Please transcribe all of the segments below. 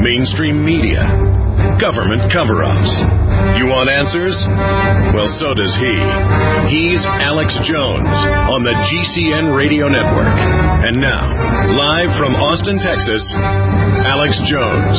mainstream media, government cover-ups. You want answers? Well, so does he. He's Alex Jones on the GCN Radio Network. And now, live from Austin, Texas, Alex Jones.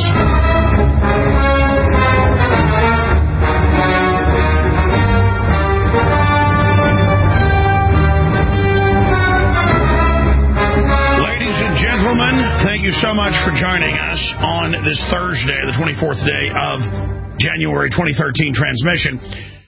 Thank you so much for joining us on this Thursday, the 24th day of January 2013 transmission.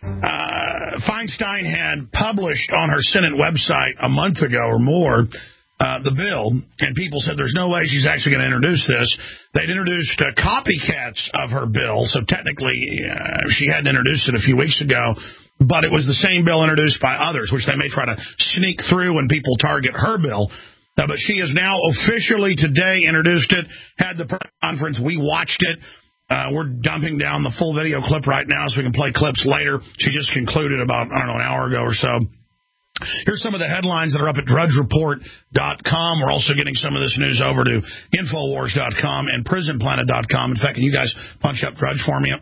Feinstein had published on her Senate website a month ago or more the bill, and people said there's no way she's actually going to introduce this. They'd introduced copycats of her bill, so technically she hadn't introduced it a few weeks ago, but it was the same bill introduced by others, which they may try to sneak through when people target her bill. But she has now officially today introduced it, had the press conference. We watched it. We're dumping down the full video clip right now so we can play clips later. She just concluded about, an hour ago or so. Here's some of the headlines that are up at drudgereport.com. We're also getting some of this news over to Infowars.com and PrisonPlanet.com. In fact, can you guys punch up Drudge for me?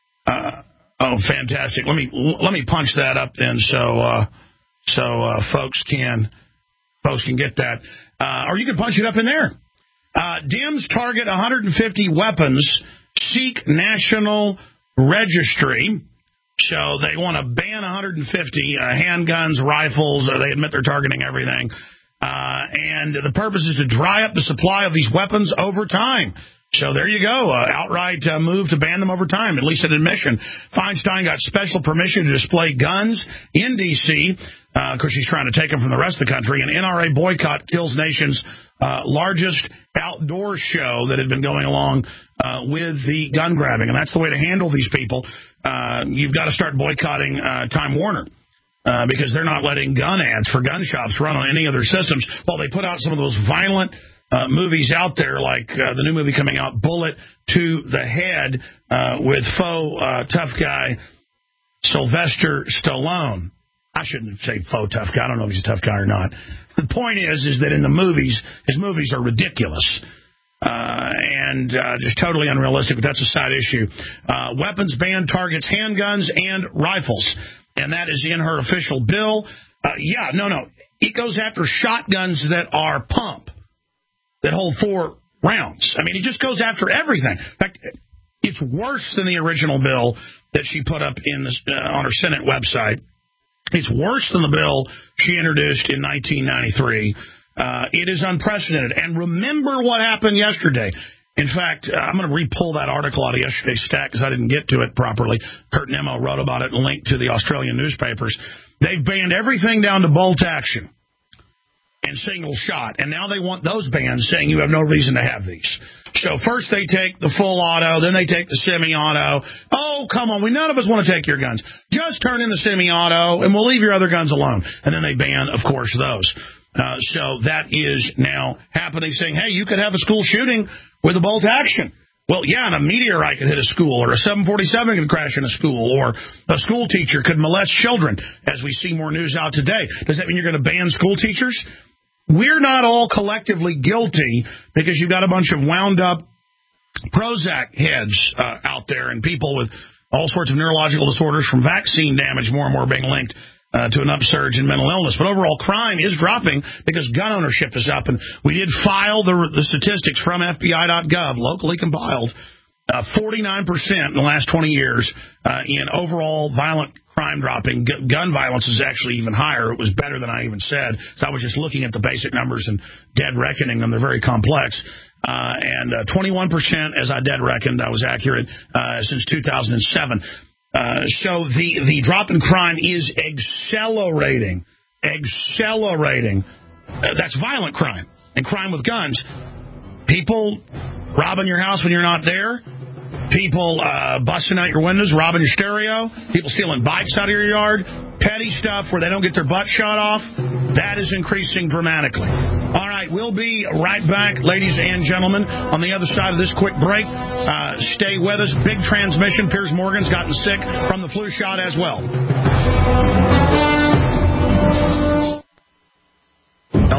Oh, fantastic. Let me punch that up then so folks can get that. Or you can punch it up in there. Dems target 150 weapons, seek national registry. So they want to ban 150 handguns, rifles. They admit they're targeting everything. And the purpose is to dry up the supply of these weapons over time. So there you go, outright move to ban them over time, at least an admission. Feinstein got special permission to display guns in D.C., because she's trying to take them from the rest of the country. An NRA boycott kills nation's largest outdoor show that had been going along with the gun grabbing. And that's the way to handle these people. You've got to start boycotting Time Warner. Because they're not letting gun ads for gun shops run on any other systems. Well, they put out some of those violent movies out there, like the new movie coming out, Bullet to the Head, with faux tough guy Sylvester Stallone. I shouldn't say faux tough guy. I don't know if he's a tough guy or not. The point is that in the movies, his movies are ridiculous and just totally unrealistic, but that's a side issue. Weapons ban targets handguns and rifles, and that is in her official bill. It goes after shotguns that are pump, that hold 4 rounds. I mean, it just goes after everything. In fact, it's worse than the original bill that she put up on her Senate website. It's worse than the bill she introduced in 1993. It is unprecedented. And remember what happened yesterday. In fact, I'm going to re-pull that article out of yesterday's stack because I didn't get to it properly. Kurt Nemo wrote about it and linked to the Australian newspapers. They've banned everything down to bolt action and single shot, and now they want those bans, saying you have no reason to have these. So first they take the full auto, then they take the semi-auto. Oh, come on, none of us want to take your guns. Just turn in the semi-auto, and we'll leave your other guns alone. And then they ban, of course, those. So that is now happening, saying, hey, you could have a school shooting with a bolt action. Well, yeah, and a meteorite could hit a school, or a 747 could crash in a school, or a school teacher could molest children, as we see more news out today. Does that mean you're going to ban school teachers? We're not all collectively guilty because you've got a bunch of wound-up Prozac heads out there and people with all sorts of neurological disorders from vaccine damage more and more being linked to an upsurge in mental illness. But overall crime is dropping because gun ownership is up. And we did file the statistics from FBI.gov, locally compiled, 49% in the last 20 years in overall violent crime dropping. Gun violence is actually even higher. It was better than I even said. So I was just looking at the basic numbers and dead reckoning them. They're very complex. And 21%, as I dead reckoned, I was accurate, since 2007. So the drop in crime is accelerating. That's violent crime and crime with guns. People robbing your house when you're not there. People busting out your windows, robbing your stereo. People stealing bikes out of your yard. Petty stuff where they don't get their butt shot off. That is increasing dramatically. All right, we'll be right back, ladies and gentlemen, on the other side of this quick break. Stay with us. Big transmission. Piers Morgan's gotten sick from the flu shot as well.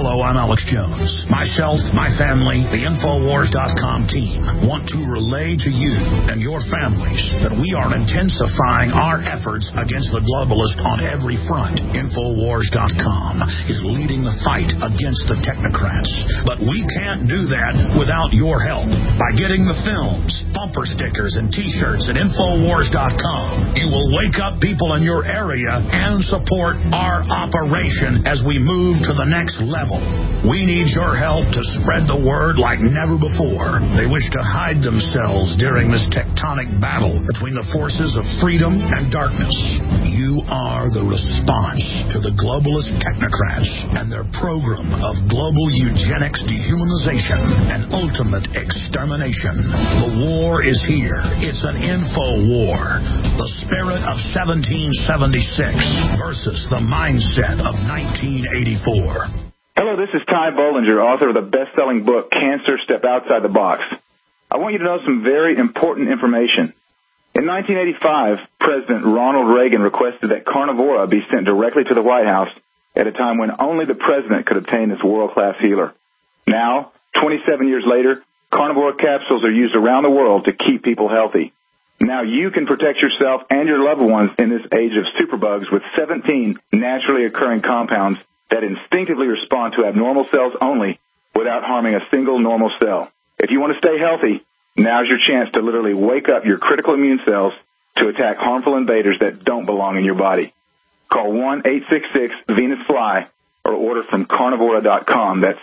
Hello, I'm Alex Jones. Myself, my family, the Infowars.com team want to relay to you and your families that we are intensifying our efforts against the globalists on every front. Infowars.com is leading the fight against the technocrats. But we can't do that without your help. By getting the films, bumper stickers, and T-shirts at Infowars.com, you will wake up people in your area and support our operation as we move to the next level. We need your help to spread the word like never before. They wish to hide themselves during this tectonic battle between the forces of freedom and darkness. You are the response to the globalist technocrats and their program of global eugenics, dehumanization, and ultimate extermination. The war is here. It's an info war. The spirit of 1776 versus the mindset of 1984. Hello, this is Ty Bollinger, author of the best-selling book, Cancer, Step Outside the Box. I want you to know some very important information. In 1985, President Ronald Reagan requested that Carnivora be sent directly to the White House at a time when only the president could obtain this world-class healer. Now, 27 years later, Carnivora capsules are used around the world to keep people healthy. Now you can protect yourself and your loved ones in this age of superbugs with 17 naturally occurring compounds that instinctively respond to abnormal cells only without harming a single normal cell. If you want to stay healthy, now's your chance to literally wake up your critical immune cells to attack harmful invaders that don't belong in your body. Call 1-866-VENUS-FLY or order from Carnivora.com. That's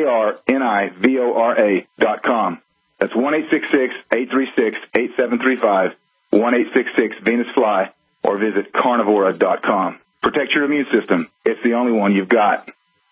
CARNIVORA.com. That's 1-866-836-8735, 1-866-VENUS-FLY, or visit Carnivora.com. Protect your immune system. It's the only one you've got.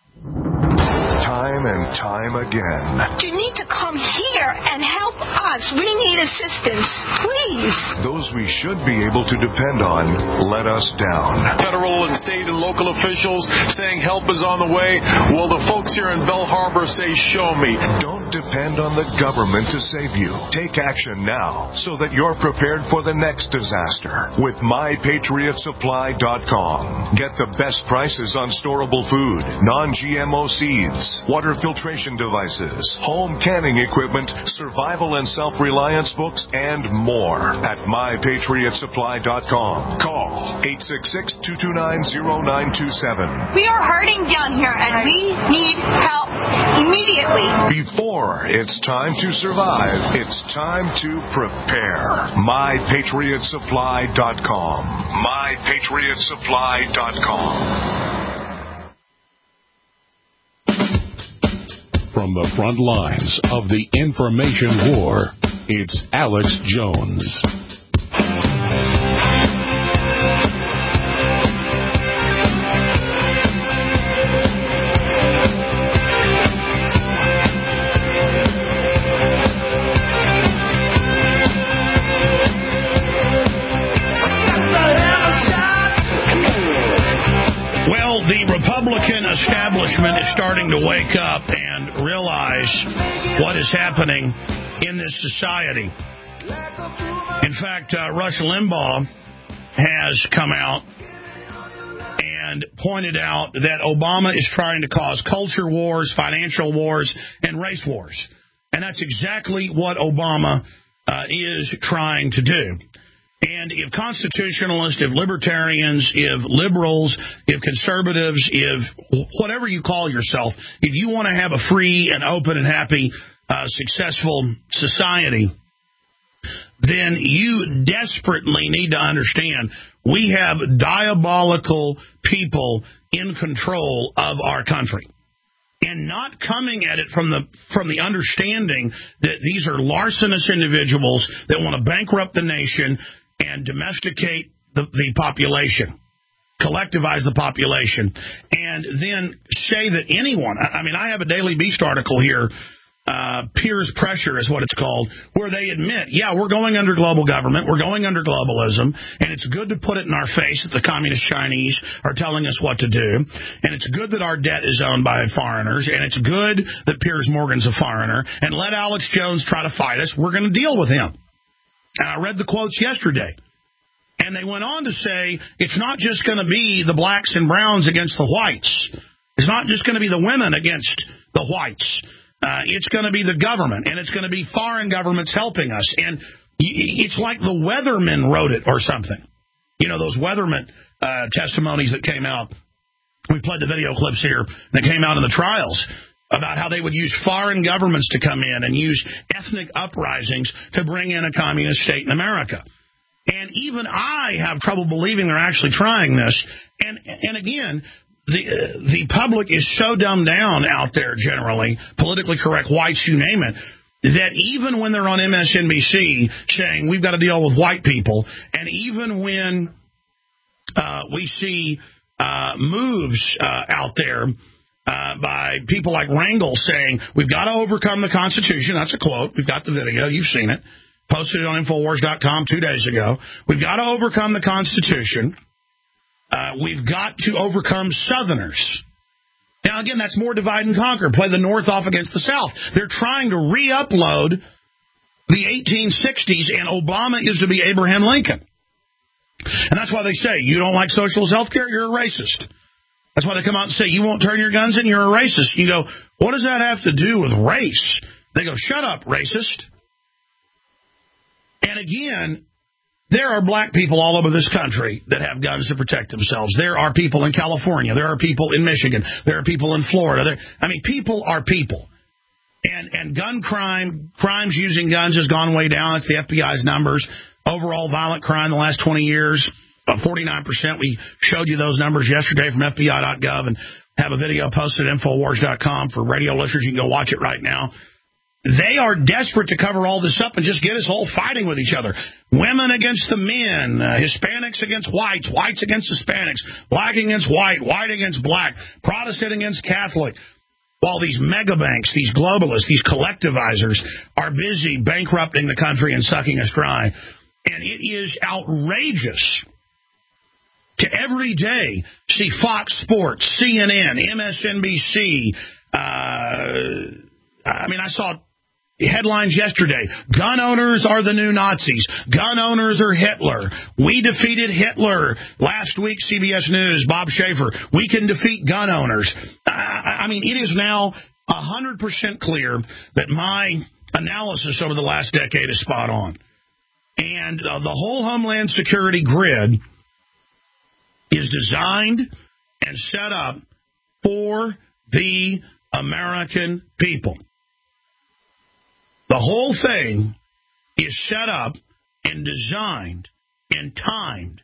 Time and time again. You need to come here and help us. We need assistance, please. Those we should be able to depend on let us down. Federal and state and local officials saying help is on the way. Well, the folks here in Belle Harbor say, show me. Don't depend on the government to save you. Take action now so that you're prepared for the next disaster with MyPatriotSupply.com. Get the best prices on storable food, non-GMO seeds, water filtration devices, home canning equipment, survival and self-reliance books, and more at MyPatriotSupply.com. Call 866-229-0927. We are hurting down here, and we need help immediately. Before it's time to survive, it's time to prepare. MyPatriotSupply.com. MyPatriotSupply.com. From the front lines of the information war, it's Alex Jones. Well, the Republican establishment is starting to wake up and realize what is happening in this society. In fact, Rush Limbaugh has come out and pointed out that Obama is trying to cause culture wars, financial wars, and race wars. And that's exactly what Obama is trying to do. And if constitutionalists, if libertarians, if liberals, if conservatives, if whatever you call yourself, if you want to have a free and open and happy, successful society, then you desperately need to understand we have diabolical people in control of our country. And not coming at it from the understanding that these are larcenous individuals that want to bankrupt the nation and domesticate the population, collectivize the population, and then say that anyone, I mean, I have a Daily Beast article here, Peers Pressure is what it's called, where they admit, yeah, we're going under global government, we're going under globalism, and it's good to put it in our face that the communist Chinese are telling us what to do, and it's good that our debt is owned by foreigners, and it's good that Piers Morgan's a foreigner, and let Alex Jones try to fight us, we're going to deal with him. And I read the quotes yesterday. And they went on to say it's not just going to be the blacks and browns against the whites. It's not just going to be the women against the whites. It's going to be the government, and it's going to be foreign governments helping us. And it's like the weathermen wrote it or something. You know, those weathermen testimonies that came out. We played the video clips here that came out in the trials about how they would use foreign governments to come in and use ethnic uprisings to bring in a communist state in America. And even I have trouble believing they're actually trying this. And again, the public is so dumbed down out there generally, politically correct whites, you name it, that even when they're on MSNBC saying we've got to deal with white people, and even when we see moves out there by people like Rangel saying we've got to overcome the Constitution. That's a quote. We've got the video. You've seen it. Posted it on Infowars.com 2 days ago. We've got to overcome the Constitution. We've got to overcome Southerners. Now, again, that's more divide and conquer. Play the North off against the South. They're trying to re-upload the 1860s, and Obama is to be Abraham Lincoln. And that's why they say, you don't like socialist health care, you're a racist. That's why they come out and say, you won't turn your guns in, you're a racist. You go, what does that have to do with race? They go, shut up, racist. And again, there are black people all over this country that have guns to protect themselves. There are people in California. There are people in Michigan. There are people in Florida. People are people. And gun crimes using guns has gone way down. It's the FBI's numbers. Overall violent crime in the last 20 years, 49%. We showed you those numbers yesterday from FBI.gov and have a video posted at Infowars.com for radio listeners. You can go watch it right now. They are desperate to cover all this up and just get us all fighting with each other. Women against the men, Hispanics against whites, whites against Hispanics, black against white, white against black, Protestant against Catholic. While these mega banks, these globalists, these collectivizers are busy bankrupting the country and sucking us dry. And it is outrageous to every day see Fox Sports, CNN, MSNBC. I saw headlines yesterday. Gun owners are the new Nazis. Gun owners are Hitler. We defeated Hitler. Last week, CBS News, Bob Schaefer. We can defeat gun owners. It is now 100% clear that my analysis over the last decade is spot on. And the whole Homeland Security grid is designed and set up for the American people. The whole thing is set up and designed and timed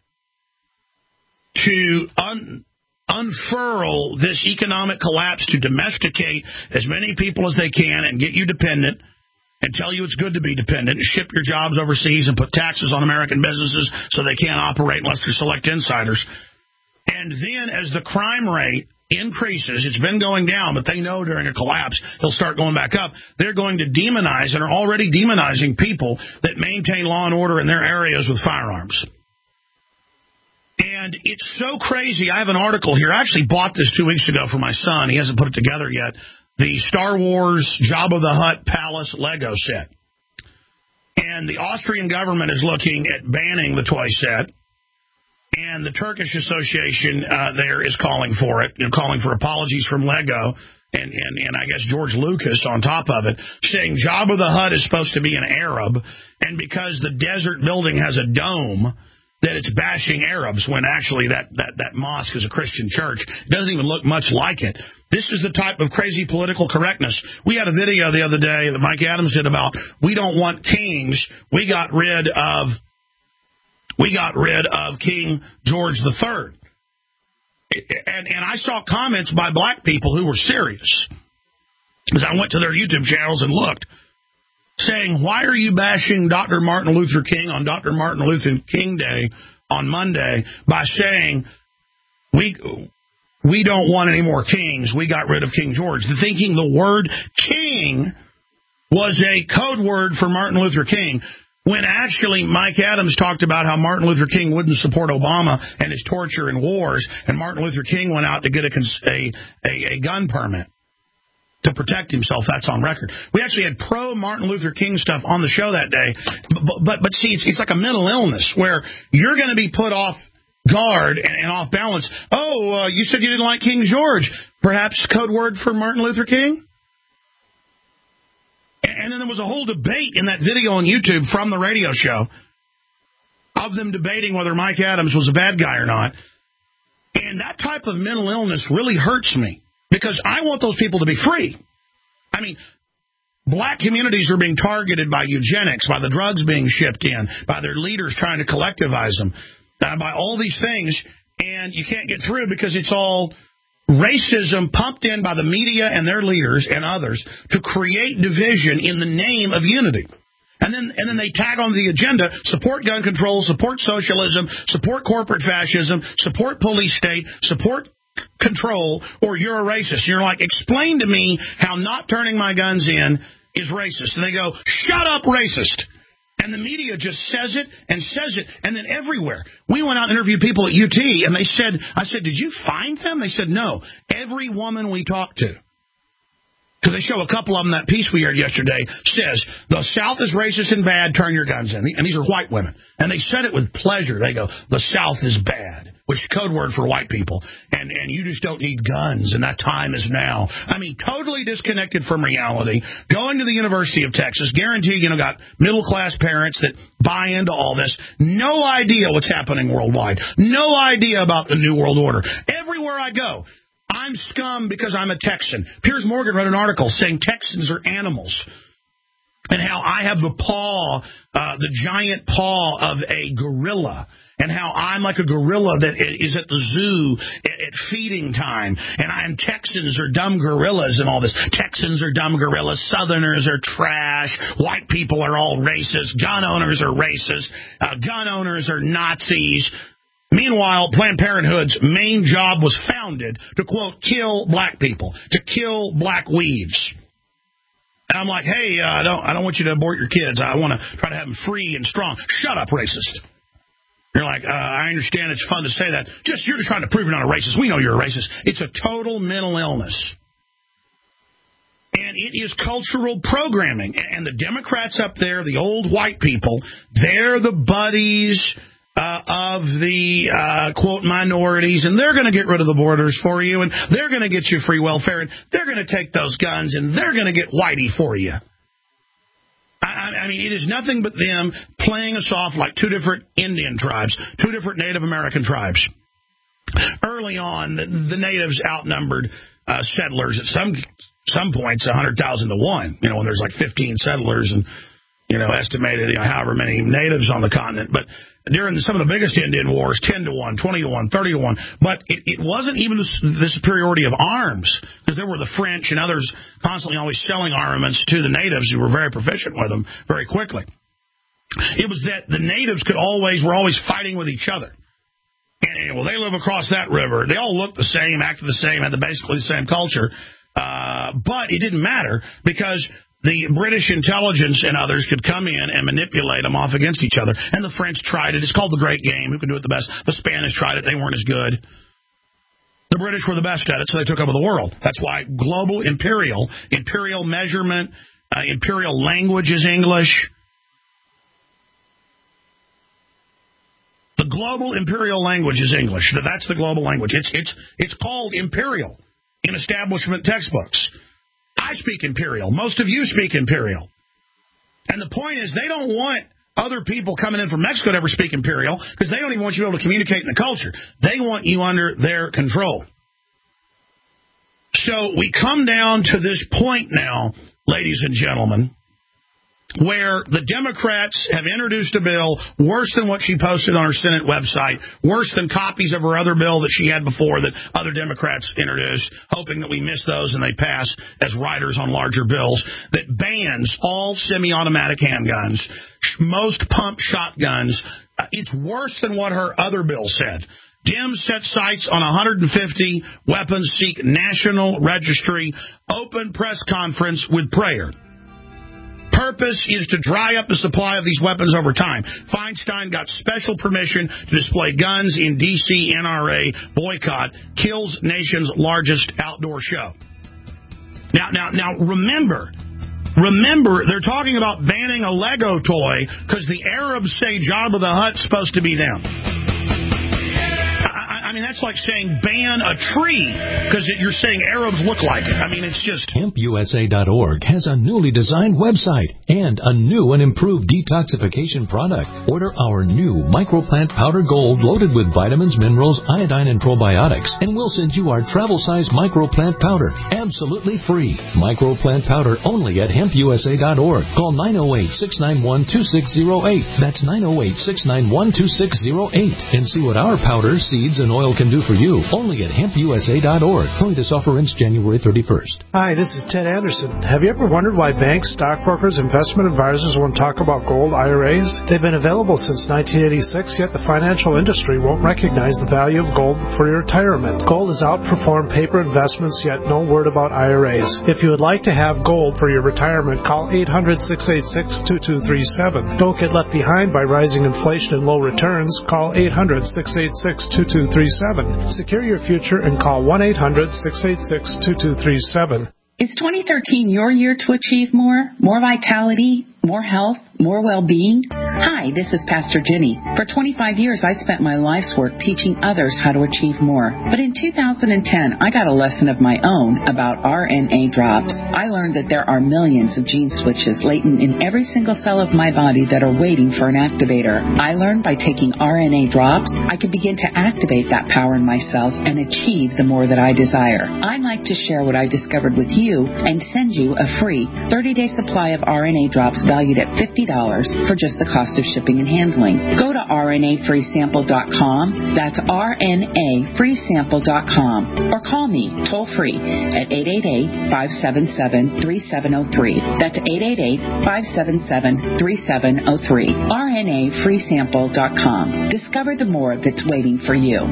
to unfurl this economic collapse, to domesticate as many people as they can and get you dependent and tell you it's good to be dependent and ship your jobs overseas and put taxes on American businesses so they can't operate unless they're select insiders. And then as the crime rate increases, it's been going down, but they know during a collapse it'll start going back up. They're going to demonize and are already demonizing people that maintain law and order in their areas with firearms. And it's so crazy. I have an article here. I actually bought this 2 weeks ago for my son. He hasn't put it together yet. The Star Wars Jabba the Hutt Palace Lego set. And the Austrian government is looking at banning the toy set. And the Turkish Association there is calling for it, calling for apologies from Lego and I guess George Lucas on top of it, saying Jabba the Hutt is supposed to be an Arab, and because the desert building has a dome, that it's bashing Arabs when actually that mosque is a Christian church. It doesn't even look much like it. This is the type of crazy political correctness. We had a video the other day that Mike Adams did about we don't want kings. We got rid of King George III. And I saw comments by black people who were serious, because I went to their YouTube channels and looked, saying, why are you bashing Dr. Martin Luther King on Dr. Martin Luther King Day on Monday by saying we don't want any more kings, we got rid of King George, thinking the word king was a code word for Martin Luther King, when actually Mike Adams talked about how Martin Luther King wouldn't support Obama and his torture and wars, and Martin Luther King went out to get a gun permit to protect himself. That's on record. We actually had pro-Martin Luther King stuff on the show that day. But see, it's like a mental illness where you're going to be put off guard and off balance. Oh, you said you didn't like King George. Perhaps code word for Martin Luther King? And then there was a whole debate in that video on YouTube from the radio show of them debating whether Mike Adams was a bad guy or not. And that type of mental illness really hurts me because I want those people to be free. I mean, black communities are being targeted by eugenics, by the drugs being shipped in, by their leaders trying to collectivize them, by all these things, and you can't get through because it's all racism pumped in by the media and their leaders and others to create division in the name of unity. And then they tag on the agenda, support gun control, support socialism, support corporate fascism, support police state, support control, or you're a racist. You're like, explain to me how not turning my guns in is racist. And they go, shut up, racist. And the media just says it, and then everywhere. We went out and interviewed people at UT, and I said, did you find them? They said, no. Every woman we talked to, because they show a couple of them, that piece we heard yesterday, says, the South is racist and bad, turn your guns in. And these are white women. And they said it with pleasure. They go, the South is bad, which is code word for white people. And you just don't need guns, and that time is now. I mean, totally disconnected from reality. Going to the University of Texas, guaranteed, got middle-class parents that buy into all this. No idea what's happening worldwide. No idea about the New World Order. Everywhere I go, I'm scum because I'm a Texan. Piers Morgan wrote an article saying Texans are animals and how I have the giant paw of a gorilla, and how I'm like a gorilla that is at the zoo at feeding time, and Texans are dumb gorillas and all this. Texans are dumb gorillas. Southerners are trash. White people are all racist. Gun owners are racist. Gun owners are Nazis. Meanwhile, Planned Parenthood's main job was founded to, quote, kill black people, to kill black weeds. And I'm like, hey, I don't want you to abort your kids. I want to try to have them free and strong. Shut up, racist. You're like, I understand it's fun to say that. You're just trying to prove you're not a racist. We know you're a racist. It's a total mental illness. And it is cultural programming. And the Democrats up there, the old white people, they're the buddies of the, quote, minorities, and they're going to get rid of the borders for you, and they're going to get you free welfare, and they're going to take those guns, and they're going to get whitey for you. I mean, it is nothing but them playing us off like two different Indian tribes, two different Native American tribes. Early on, the natives outnumbered settlers at some points 100,000 to 1, when there's like 15 settlers and, estimated, however many natives on the continent. But during some of the biggest Indian wars, 10 to 1, 20 to 1, 30 to 1. But it wasn't even the superiority of arms, because there were the French and others constantly always selling armaments to the natives who were very proficient with them very quickly. It was that the natives were always fighting with each other. And they live across that river. They all looked the same, acted the same, had basically the same culture. But it didn't matter because the British intelligence and others could come in and manipulate them off against each other. And the French tried it. It's called the Great Game. Who could do it the best? The Spanish tried it. They weren't as good. The British were the best at it, so they took over the world. That's why global imperial measurement, imperial language is English. The global imperial language is English. That's the global language. It's called imperial in establishment textbooks. I speak imperial. Most of you speak imperial. And the point is, they don't want other people coming in from Mexico to ever speak imperial, because they don't even want you to be able to communicate in the culture. They want you under their control. So we come down to this point now, ladies and gentlemen, where the Democrats have introduced a bill worse than what she posted on her Senate website, worse than copies of her other bill that she had before that other Democrats introduced, hoping that we miss those and they pass as riders on larger bills, that bans all semi-automatic handguns, most pump shotguns. It's worse than what her other bill said. Dems set sights on 150 weapons, seek national registry, open press conference with prayer. Purpose is to dry up the supply of these weapons over time. Feinstein got special permission to display guns in D.C. NRA boycott, kills nation's largest outdoor show. Now, remember, they're talking about banning a Lego toy because the Arabs say Jabba the Hutt's supposed to be them. That's like saying ban a tree because you're saying Arabs look like it. I mean, it's just... HempUSA.org has a newly designed website and a new and improved detoxification product. Order our new Microplant Powder Gold loaded with vitamins, minerals, iodine, and probiotics, and we'll send you our travel-size Microplant Powder absolutely free. Microplant Powder only at HempUSA.org. Call 908-691-2608. That's 908-691-2608. And see what our powder, seeds, and oil can do for you only at HempUSA.org. Only this offer ends January 31st. Hi, this is Ted Anderson. Have you ever wondered why banks, stockbrokers, investment advisors won't talk about gold IRAs? They've been available since 1986, yet the financial industry won't recognize the value of gold for your retirement. Gold has outperformed paper investments, yet no word about IRAs. If you would like to have gold for your retirement, call 800-686-2237. Don't get left behind by rising inflation and low returns. Call 800-686-2237. Secure your future and call 1-800-686-2237. Is 2013 your year to achieve more? More vitality? More health? More well-being? Hi, this is Pastor Jenny. For 25 years, I spent my life's work teaching others how to achieve more. But in 2010, I got a lesson of my own about RNA drops. I learned that there are millions of gene switches latent in every single cell of my body that are waiting for an activator. I learned by taking RNA drops, I could begin to activate that power in my cells and achieve the more that I desire. I'd like to share what I discovered with you and send you a free 30-day supply of RNA drops valued at $50 for just the cost of shipping and handling. Go to RNAfreesample.com. That's RNAfreesample.com. Or call me toll-free at 888-577-3703. That's 888-577-3703. RNAfreesample.com. Discover the more that's waiting for you.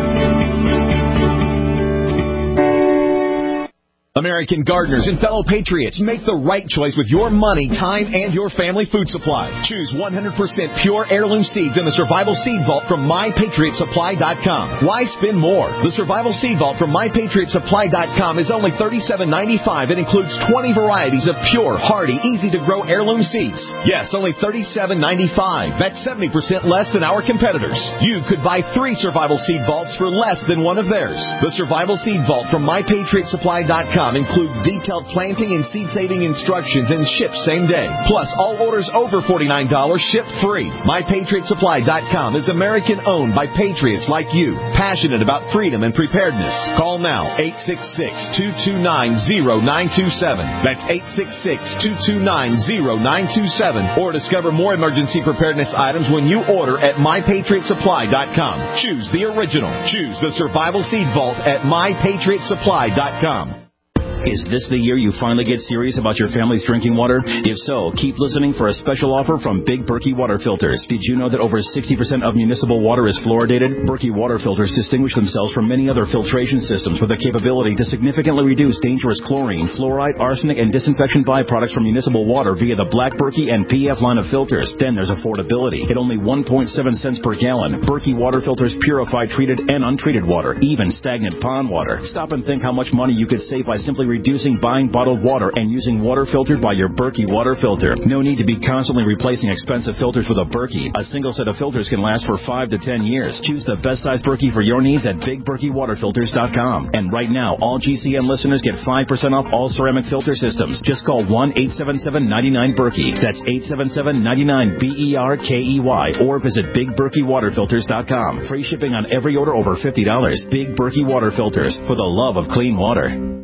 American gardeners and fellow patriots, make the right choice with your money, time, and your family food supply. Choose 100% pure heirloom seeds in the Survival Seed Vault from MyPatriotSupply.com. Why spend more? The Survival Seed Vault from MyPatriotSupply.com is only $37.95 and includes 20 varieties of pure, hardy, easy-to-grow heirloom seeds. Yes, only $37.95. That's 70% less than our competitors. You could buy 3 Survival Seed Vaults for less than one of theirs. The Survival Seed Vault from MyPatriotSupply.com includes detailed planting and seed-saving instructions and ships same day. Plus, all orders over $49 ship free. MyPatriotSupply.com is American-owned by patriots like you, passionate about freedom and preparedness. Call now, 866-229-0927. That's 866-229-0927. Or discover more emergency preparedness items when you order at MyPatriotSupply.com. Choose the original. Choose the Survival Seed Vault at MyPatriotSupply.com. Is this the year you finally get serious about your family's drinking water? If so, keep listening for a special offer from Big Berkey Water Filters. Did you know that over 60% of municipal water is fluoridated? Berkey Water Filters distinguish themselves from many other filtration systems with the capability to significantly reduce dangerous chlorine, fluoride, arsenic, and disinfection byproducts from municipal water via the Black Berkey and PF line of filters. Then there's affordability. At only 1.7 cents per gallon, Berkey Water Filters purify treated and untreated water, even stagnant pond water. Stop and think how much money you could save by simply reducing buying bottled water and using water filtered by your Berkey water filter. No need to be constantly replacing expensive filters with a Berkey. A single set of filters can last for 5 to 10 years. Choose the best size Berkey for your needs at BigBerkeyWaterFilters.com. And right now, all GCN listeners get 5% off all ceramic filter systems. Just call 1-877-99-BERKEY. That's 877-99-BERKEY. Or visit BigBerkeyWaterFilters.com. Free shipping on every order over $50. Big Berkey Water Filters, for the love of clean water.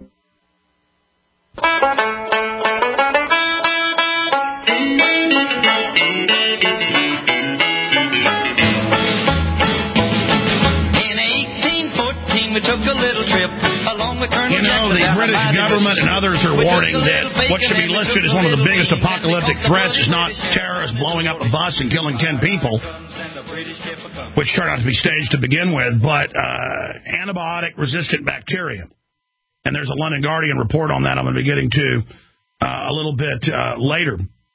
The British government and others are warning that what should be listed as one of the biggest apocalyptic threats is not terrorists blowing up a bus and killing 10 people, which turned out to be staged to begin with, but antibiotic-resistant bacteria. And there's a London Guardian report on that I'm going to be getting to a little bit later.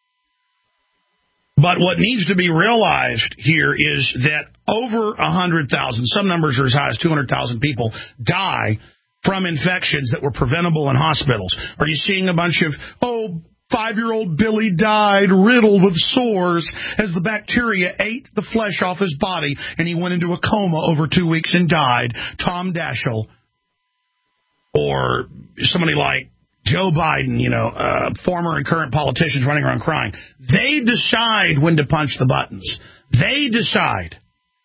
But what needs to be realized here is that over 100,000, some numbers are as high as 200,000 people, die from infections that were preventable in hospitals. Are you seeing a bunch of, 5-year-old Billy died, riddled with sores, as the bacteria ate the flesh off his body, and he went into a coma over 2 weeks and died. Tom Daschle, or somebody like Joe Biden, former and current politicians running around crying. They decide when to punch the buttons. They decide.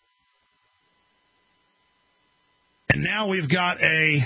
And now we've got a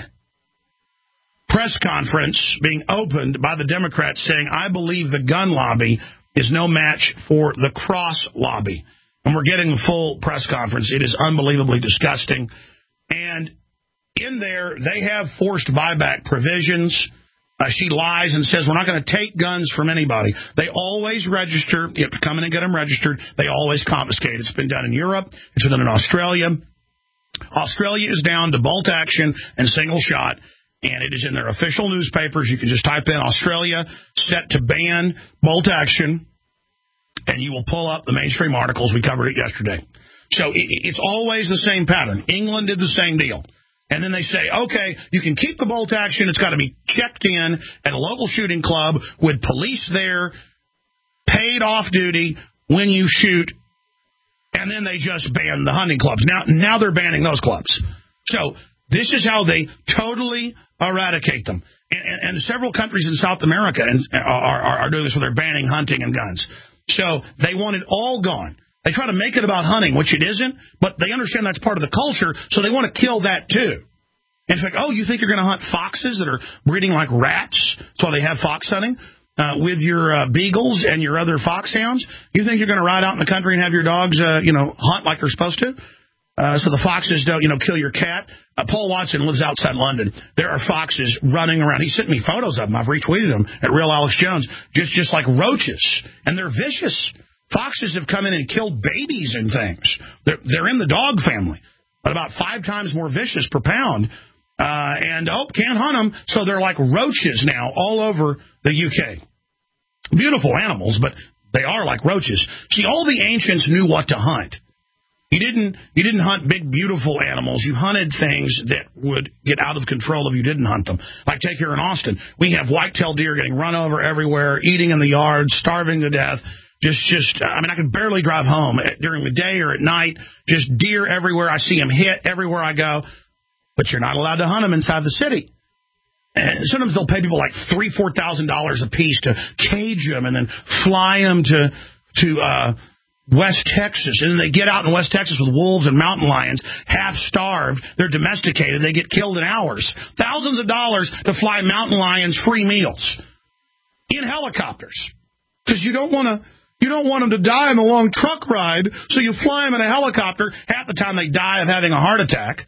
press conference being opened by the Democrats saying, I believe the gun lobby is no match for the cross lobby. And we're getting the full press conference. It is unbelievably disgusting. And in there, they have forced buyback provisions. She lies and says, we're not going to take guns from anybody. They always register. You have to come in and get them registered. They always confiscate. It's been done in Europe. It's been done in Australia. Australia is down to bolt action and single shot. And it is in their official newspapers. You can just type in Australia set to ban bolt action, and you will pull up the mainstream articles. We covered it yesterday. So it's always the same pattern. England did the same deal. And then they say, okay, you can keep the bolt action. It's got to be checked in at a local shooting club with police there, paid off duty when you shoot. And then they just ban the hunting clubs. Now they're banning those clubs. So this is how they totally eradicate them. And several countries in South America are doing this, where they're banning hunting and guns. So they want it all gone. They try to make it about hunting, which it isn't, but they understand that's part of the culture, so they want to kill that too. In fact, you think you're going to hunt foxes that are breeding like rats? That's why they have fox hunting with your beagles and your other foxhounds. You think you're going to ride out in the country and have your dogs, hunt like they're supposed to? So the foxes don't, kill your cat. Paul Watson lives outside London. There are foxes running around. He sent me photos of them. I've retweeted them at Real Alex Jones, just like roaches. And they're vicious. Foxes have come in and killed babies and things. They're in the dog family, but about 5 times more vicious per pound. Can't hunt them, so they're like roaches now all over the UK. Beautiful animals, but they are like roaches. See, all the ancients knew what to hunt. You didn't hunt big, beautiful animals. You hunted things that would get out of control if you didn't hunt them. Like take here in Austin, we have white-tailed deer getting run over everywhere, eating in the yard, starving to death. I can barely drive home during the day or at night. Just deer everywhere. I see them hit everywhere I go. But you're not allowed to hunt them inside the city. And sometimes they'll pay people like $3,000-$4,000 a piece to cage them and then fly them to West Texas. And then they get out in West Texas with wolves and mountain lions, half starved. They're domesticated. They get killed in hours. Thousands of dollars to fly mountain lions free meals in helicopters. Because you don't want them to die on the long truck ride, so you fly them in a helicopter. Half the time they die of having a heart attack.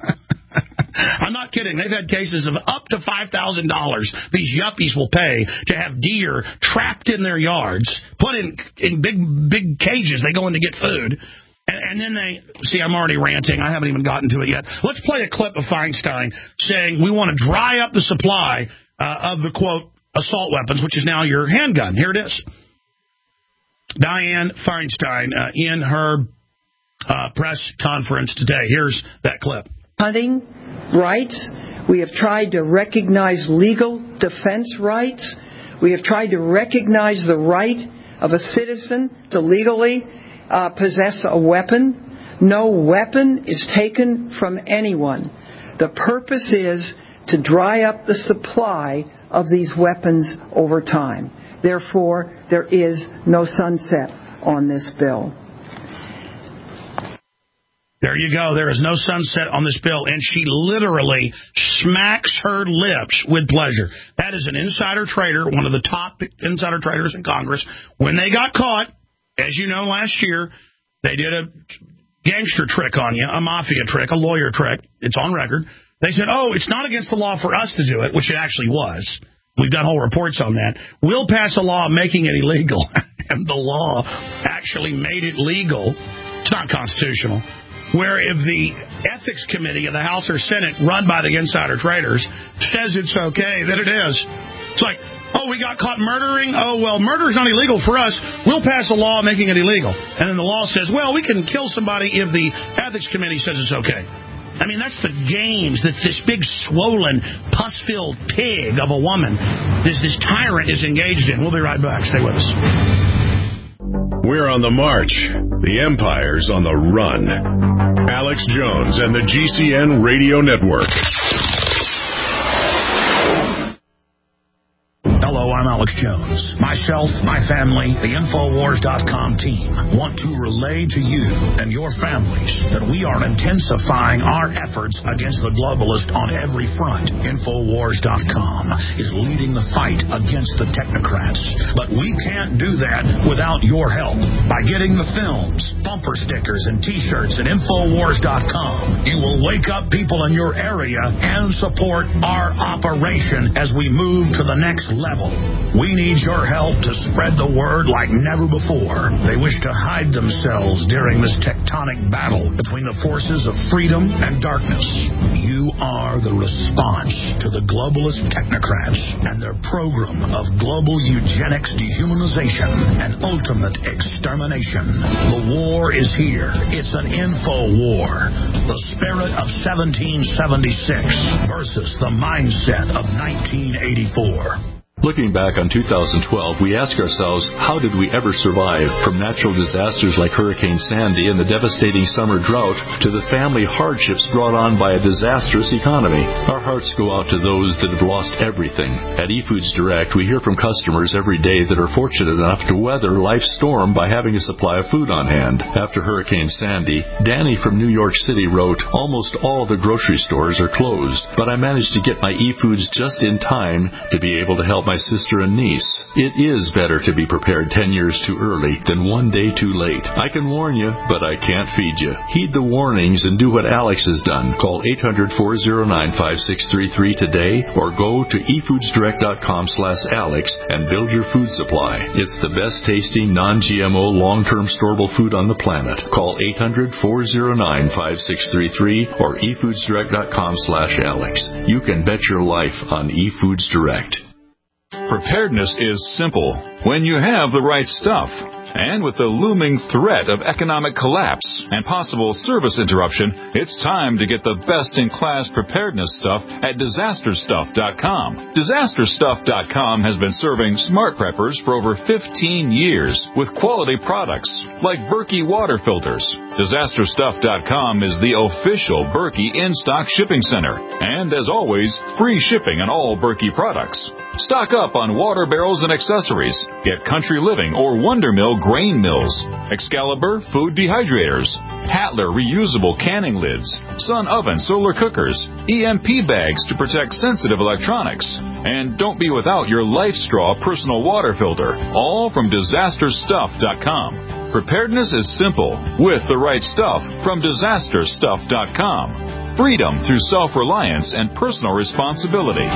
I'm not kidding. They've had cases of up to $5,000 these yuppies will pay to have deer trapped in their yards, put in big cages. They go in to get food. And then I'm already ranting. I haven't even gotten to it yet. Let's play a clip of Feinstein saying we want to dry up the supply of the, quote, assault weapons, which is now your handgun. Here it is. Dianne Feinstein in her press conference today. Here's that clip. Hunting rights. We have tried to recognize legal defense rights. We have tried to recognize the right of a citizen to legally possess a weapon. No weapon is taken from anyone. The purpose is to dry up the supply of these weapons over time. Therefore, there is no sunset on this bill. There you go. There is no sunset on this bill. And she literally smacks her lips with pleasure. That is an insider trader, one of the top insider traders in Congress. When they got caught, as you know, last year, they did a gangster trick on you, a mafia trick, a lawyer trick. It's on record. They said, it's not against the law for us to do it, which it actually was. We've done whole reports on that. We'll pass a law making it illegal. And the law actually made it legal. It's not constitutional. Where if the ethics committee of the House or Senate, run by the insider traders, says it's okay, then it is. It's like, we got caught murdering. Murder's not illegal for us. We'll pass a law making it illegal. And then the law says, we can kill somebody if the ethics committee says it's okay. I mean, that's the games that this big, swollen, pus-filled pig of a woman, this tyrant is engaged in. We'll be right back. Stay with us. We're on the march. The empire's on the run. Alex Jones and the GCN Radio Network. Hello, I'm Alex Jones. Myself, my family, the Infowars.com team want to relay to you and your families that we are intensifying our efforts against the globalist on every front. Infowars.com is leading the fight against the technocrats. But we can't do that without your help. By getting the films, bumper stickers, and T-shirts at Infowars.com, you will wake up people in your area and support our operation as we move to the next level. We need your help to spread the word like never before. They wish to hide themselves during this tectonic battle between the forces of freedom and darkness. You are the response to the globalist technocrats and their program of global eugenics, dehumanization, and ultimate extermination. The war is here. It's an info war. The spirit of 1776 versus the mindset of 1984. Looking back on 2012, we ask ourselves, how did we ever survive? From natural disasters like Hurricane Sandy and the devastating summer drought to the family hardships brought on by a disastrous economy. Our hearts go out to those that have lost everything. At eFoods Direct, we hear from customers every day that are fortunate enough to weather life's storm by having a supply of food on hand. After Hurricane Sandy, Danny from New York City wrote, almost all the grocery stores are closed, but I managed to get my eFoods just in time to be able to help my sister and niece. It is better to be prepared 10 years too early than one day too late. I can warn you, but I can't feed you. Heed the warnings and do what Alex has done. Call 800-409-5633 today or go to efoodsdirect.com/Alex and build your food supply. It's the best tasting, non-GMO, long-term storable food on the planet. Call 800-409-5633 or efoodsdirect.com/Alex. You can bet your life on eFoods Direct. Preparedness is simple when you have the right stuff. And with the looming threat of economic collapse and possible service interruption, it's time to get the best-in-class preparedness stuff at DisasterStuff.com. DisasterStuff.com has been serving smart preppers for over 15 years with quality products like Berkey water filters. DisasterStuff.com is the official Berkey in-stock shipping center. And as always, free shipping on all Berkey products. Stock up on water barrels and accessories. Get Country Living or Wonder Mill grain mills, Excalibur food dehydrators, Tatler reusable canning lids, Sun oven solar cookers, EMP bags to protect sensitive electronics. And don't be without your LifeStraw personal water filter, all from DisasterStuff.com. Preparedness is simple with the right stuff from DisasterStuff.com. Freedom through self-reliance and personal responsibility.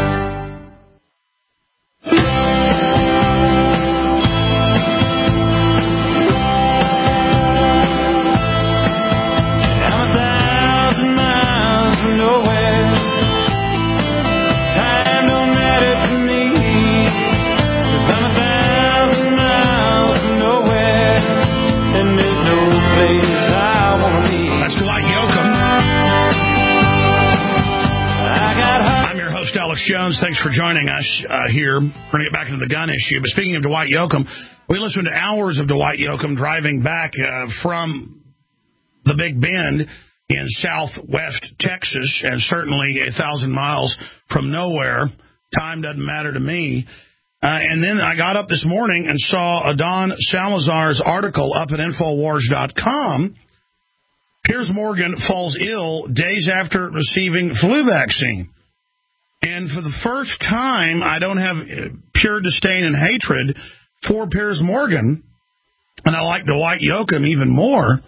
Jones, thanks for joining us here. We're going to get back into the gun issue. But speaking of Dwight Yoakam, we listened to hours of Dwight Yoakam driving back from the Big Bend in southwest Texas, and certainly 1,000 miles from nowhere. Time doesn't matter to me. And then I got up this morning and saw Don Salazar's article up at Infowars.com. Piers Morgan falls ill days after receiving flu vaccine. And for the first time, I don't have pure disdain and hatred for Piers Morgan, and I like Dwight Yoakam even more.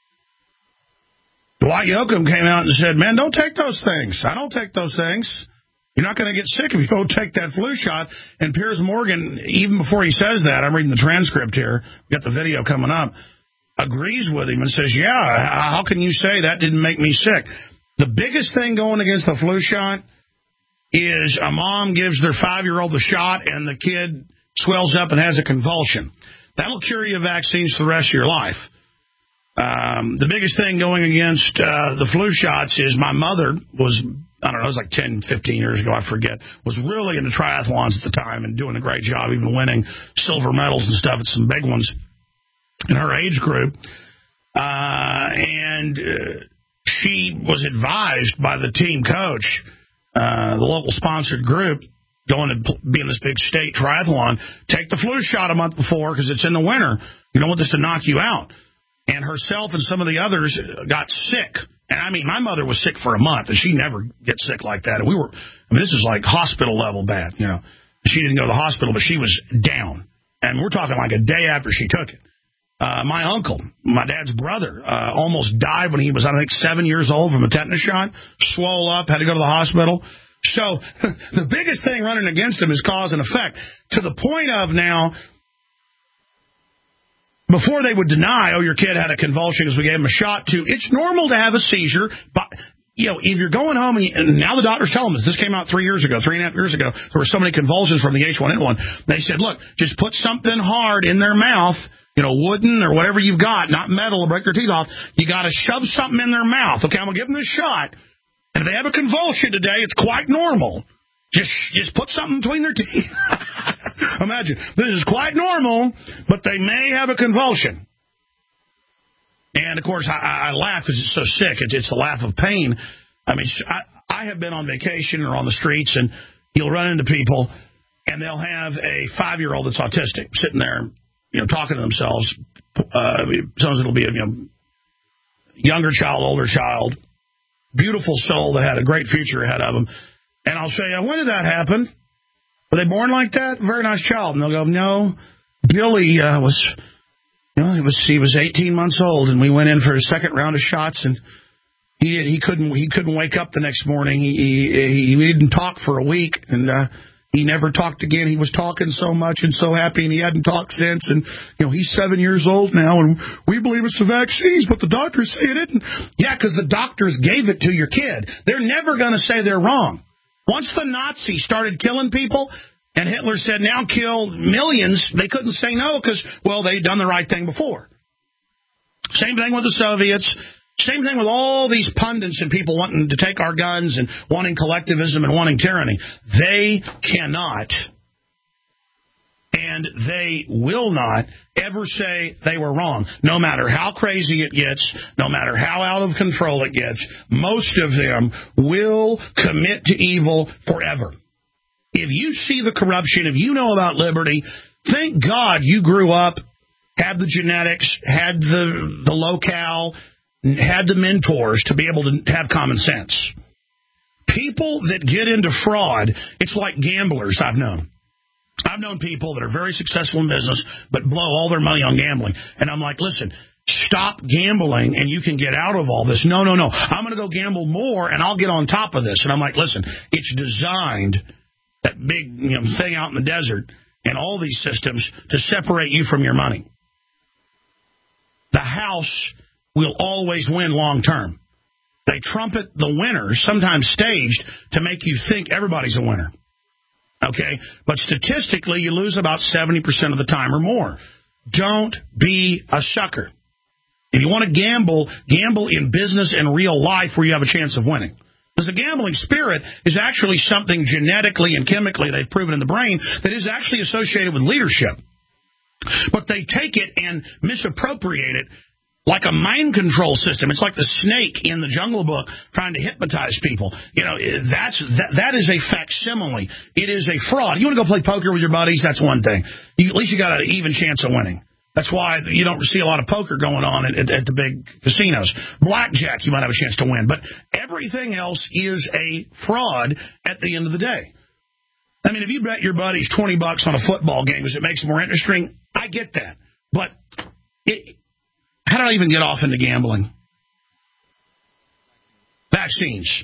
Dwight Yoakam came out and said, man, don't take those things. I don't take those things. You're not going to get sick if you don't take that flu shot. And Piers Morgan, even before he says that, I'm reading the transcript here, we got the video coming up, agrees with him and says, yeah, how can you say that didn't make me sick? The biggest thing going against the flu shot is a mom gives their 5-year-old the shot and the kid swells up and has a convulsion. That'll cure you of vaccines for the rest of your life. The biggest thing going against the flu shots is my mother was, I don't know, it was like 10, 15 years ago, I forget, was really into triathlons at the time and doing a great job, even winning silver medals and stuff at some big ones in her age group. She was advised by the team coach, the local sponsored group, going to be in this big state triathlon, take the flu shot a month before because it's in the winter. You don't want this to knock you out. And herself and some of the others got sick. And, I mean, my mother was sick for a month, and she never gets sick like that. And this is like hospital level bad, you know. She didn't go to the hospital, but she was down. And we're talking like a day after she took it. My uncle, my dad's brother, almost died when he was, I think, 7 years old from a tetanus shot. Swole up, had to go to the hospital. So the biggest thing running against him is cause and effect, to the point of now, before they would deny, your kid had a convulsion because we gave him a shot, to it's normal to have a seizure. But, if you're going home, and now the doctors tell them this came out 3 years ago, 3.5 years ago, there were so many convulsions from the H1N1. They said, look, just put something hard in their mouth, wooden or whatever you've got, not metal, or break their teeth off. You got to shove something in their mouth. Okay, I'm going to give them this shot. And if they have a convulsion today, it's quite normal. Just put something between their teeth. Imagine, this is quite normal, but they may have a convulsion. And, of course, I laugh because it's so sick. It's a laugh of pain. I mean, I have been on vacation or on the streets, and you'll run into people, and they'll have a 5-year-old that's autistic sitting there, talking to themselves. Sometimes it'll be a younger child, older child, beautiful soul that had a great future ahead of them. And I'll say, when did that happen? Were they born like that? Very nice child. And they'll go, no, Billy he was 18 months old, and we went in for his second round of shots, and he couldn't wake up the next morning. He didn't talk for a week, and he never talked again. He was talking so much and so happy, and he hadn't talked since. And he's 7 years old now, and we believe it's the vaccines, but the doctors say it isn't. Yeah, because the doctors gave it to your kid. They're never going to say they're wrong. Once the Nazis started killing people, and Hitler said, now kill millions, they couldn't say no because, they'd done the right thing before. Same thing with the Soviets. Same thing with all these pundits and people wanting to take our guns and wanting collectivism and wanting tyranny. They cannot, and they will not ever say they were wrong. No matter how crazy it gets, no matter how out of control it gets, most of them will commit to evil forever. If you see the corruption, if you know about liberty, thank God you grew up, had the genetics, had the locale, had the mentors to be able to have common sense. People that get into fraud, it's like gamblers I've known. I've known people that are very successful in business but blow all their money on gambling. And I'm like, listen, stop gambling and you can get out of all this. No. I'm going to go gamble more and I'll get on top of this. And I'm like, listen, it's designed, that big thing out in the desert and all these systems, to separate you from your money. The house will always win long term. They trumpet the winner, sometimes staged, to make you think everybody's a winner. Okay? But statistically, you lose about 70% of the time or more. Don't be a sucker. If you want to gamble, gamble in business and real life where you have a chance of winning. Because the gambling spirit is actually something genetically and chemically, they've proven in the brain, that is actually associated with leadership. But they take it and misappropriate it like a mind control system. It's like the snake in the Jungle Book trying to hypnotize people. That is a facsimile. It is a fraud. You want to go play poker with your buddies? That's one thing. At least you got an even chance of winning. That's why you don't see a lot of poker going on at the big casinos. Blackjack, you might have a chance to win. But everything else is a fraud at the end of the day. I mean, if you bet your buddies $20 on a football game because it makes it more interesting, I get that. But how did I even get off into gambling? Vaccines.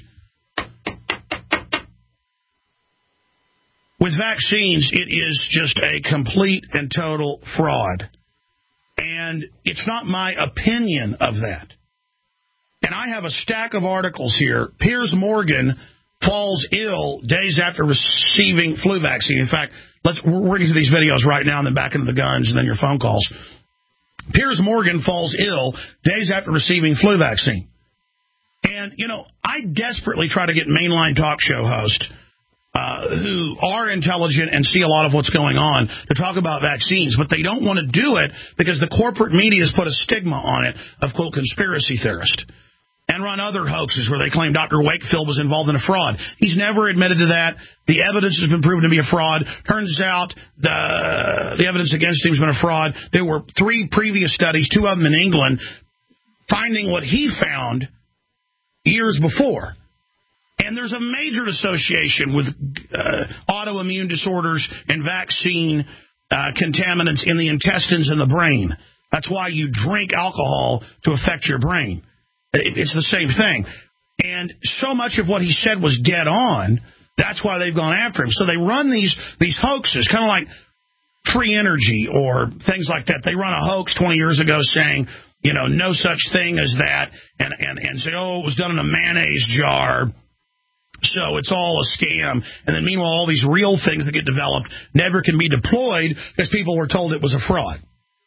With vaccines, it is just a complete and total fraud. And it's not my opinion of that. And I have a stack of articles here. Piers Morgan falls ill days after receiving flu vaccine. In fact, we're getting to these videos right now and then back into the guns and then your phone calls. Piers Morgan falls ill days after receiving flu vaccine. And, I desperately try to get mainline talk show hosts who are intelligent and see a lot of what's going on to talk about vaccines, but they don't want to do it because the corporate media has put a stigma on it of, quote, conspiracy theorist, and run other hoaxes where they claim Dr. Wakefield was involved in a fraud. He's never admitted to that. The evidence has been proven to be a fraud. Turns out the evidence against him has been a fraud. There were 3 previous studies, 2 of them in England, finding what he found years before. And there's a major association with autoimmune disorders and vaccine contaminants in the intestines and the brain. That's why you drink alcohol, to affect your brain. It's the same thing. And so much of what he said was dead on. That's why they've gone after him. So they run these hoaxes, kind of like free energy or things like that. They run a hoax 20 years ago saying, no such thing as that, and say, oh, it was done in a mayonnaise jar, so it's all a scam. And then meanwhile, all these real things that get developed never can be deployed because people were told it was a fraud.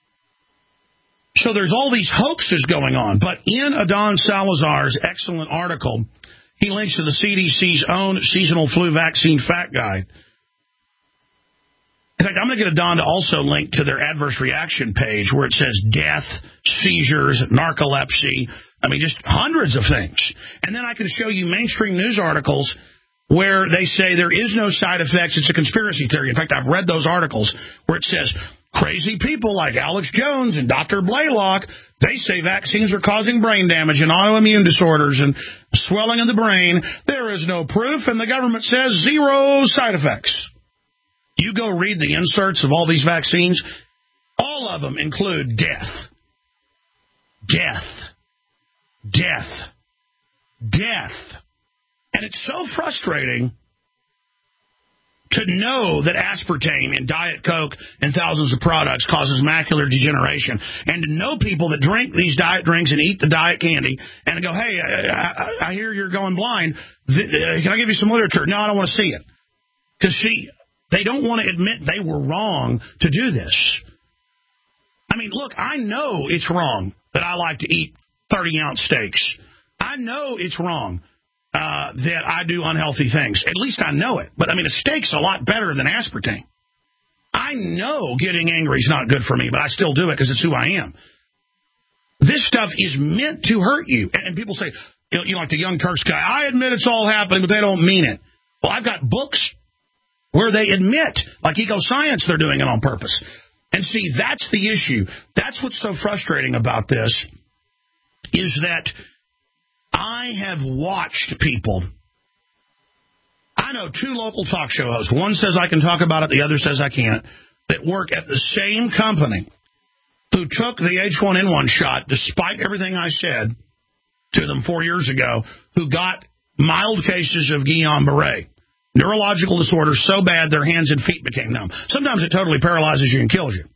So there's all these hoaxes going on. But in Adon Salazar's excellent article, he links to the CDC's own seasonal flu vaccine fact guide. In fact, I'm going to get Adon to also link to their adverse reaction page where it says death, seizures, narcolepsy. I mean, just hundreds of things. And then I can show you mainstream news articles where they say there is no side effects. It's a conspiracy theory. In fact, I've read those articles where it says crazy people like Alex Jones and Dr. Blaylock, they say vaccines are causing brain damage and autoimmune disorders and swelling of the brain. There is no proof, and the government says 0 side effects. You go read the inserts of all these vaccines, all of them include death. Death. Death. Death. And it's so frustrating to know that aspartame in Diet Coke and thousands of products causes macular degeneration, and to know people that drink these diet drinks and eat the diet candy and go, hey, I hear you're going blind. Can I give you some literature? No, I don't want to see it. Because, they don't want to admit they were wrong to do this. I mean, look, I know it's wrong that I like to eat 30-ounce steaks. I know it's wrong that I do unhealthy things. At least I know it. But, I mean, a steak's a lot better than aspartame. I know getting angry is not good for me, but I still do it because it's who I am. This stuff is meant to hurt you. And people say, like the Young Turks guy, I admit it's all happening, but they don't mean it. Well, I've got books where they admit, like EcoScience, they're doing it on purpose. And see, that's the issue. That's what's so frustrating about this, is that I have watched people. I know 2 local talk show hosts. One says I can talk about it, the other says I can't, that work at the same company, who took the H1N1 shot, despite everything I said to them 4 years ago, who got mild cases of Guillain-Barré. Neurological disorder so bad their hands and feet became numb. Sometimes it totally paralyzes you and kills you.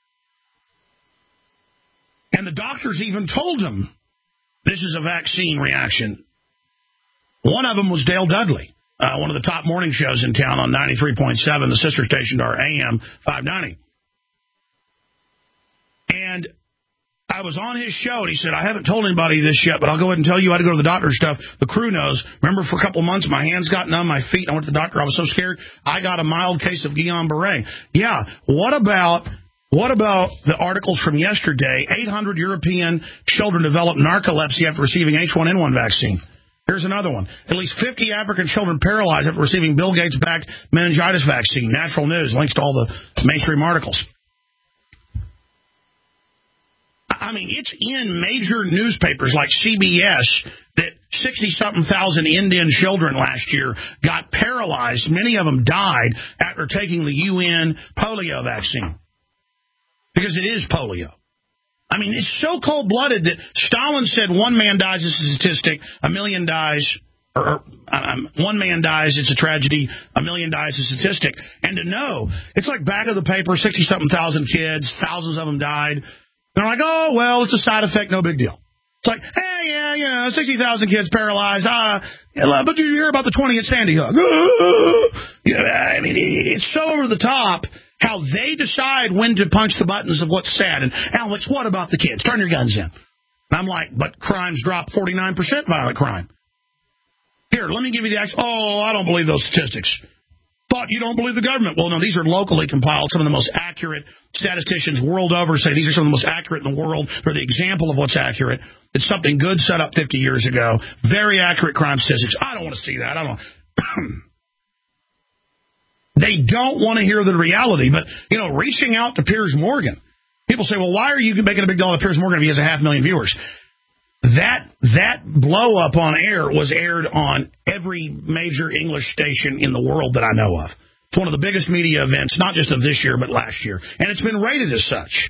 And the doctors even told them this is a vaccine reaction. One of them was Dale Dudley, one of the top morning shows in town on 93.7, the sister station to our AM 590. And I was on his show, and he said, I haven't told anybody this yet, but I'll go ahead and tell you I had to go to the doctor and stuff. The crew knows. Remember, for a couple months, my hands got numb, my feet. I went to the doctor. I was so scared. I got a mild case of Guillain-Barré. Yeah, what about the articles from yesterday? 800 European children developed narcolepsy after receiving H1N1 vaccine. Here's another one. At least 50 African children paralyzed after receiving Bill Gates-backed meningitis vaccine. Natural News, links to all the mainstream articles. I mean, it's in major newspapers like CBS that 60-something thousand Indian children last year got paralyzed. Many of them died after taking the UN polio vaccine, because it is polio. I mean, it's so cold-blooded that Stalin said 1 man dies is a statistic, 1 million dies, or 1 man dies, it's a tragedy, 1 million dies is a statistic. And to know, it's like back of the paper, 60-something thousand kids, thousands of them died. They're like, oh, well, it's a side effect, no big deal. It's like, hey, yeah, 60,000 kids paralyzed. But did you hear about the 20 at Sandy Hook? I mean, it's so over the top. how they decide when to punch the buttons of what's sad. And, Alex, what about the kids? Turn your guns in. And I'm like, but crimes drop 49%, violent crime. Here, let me give you the actual. Oh, I don't believe those statistics. Thought you don't believe the government. Well, no, these are locally compiled. Some of the most accurate statisticians world over say these are some of the most accurate in the world. They're the example of what's accurate. It's something good set up 50 years ago. Very accurate crime statistics. I don't want to see that. I don't. They don't want to hear the reality. But, you know, reaching out to Piers Morgan. People say, well, why are you making a big deal of Piers Morgan if he has 500,000 viewers? That blow up on air was aired on every major English station in the world that I know of. It's one of the biggest media events, not just of this year, but last year. And it's been rated as such.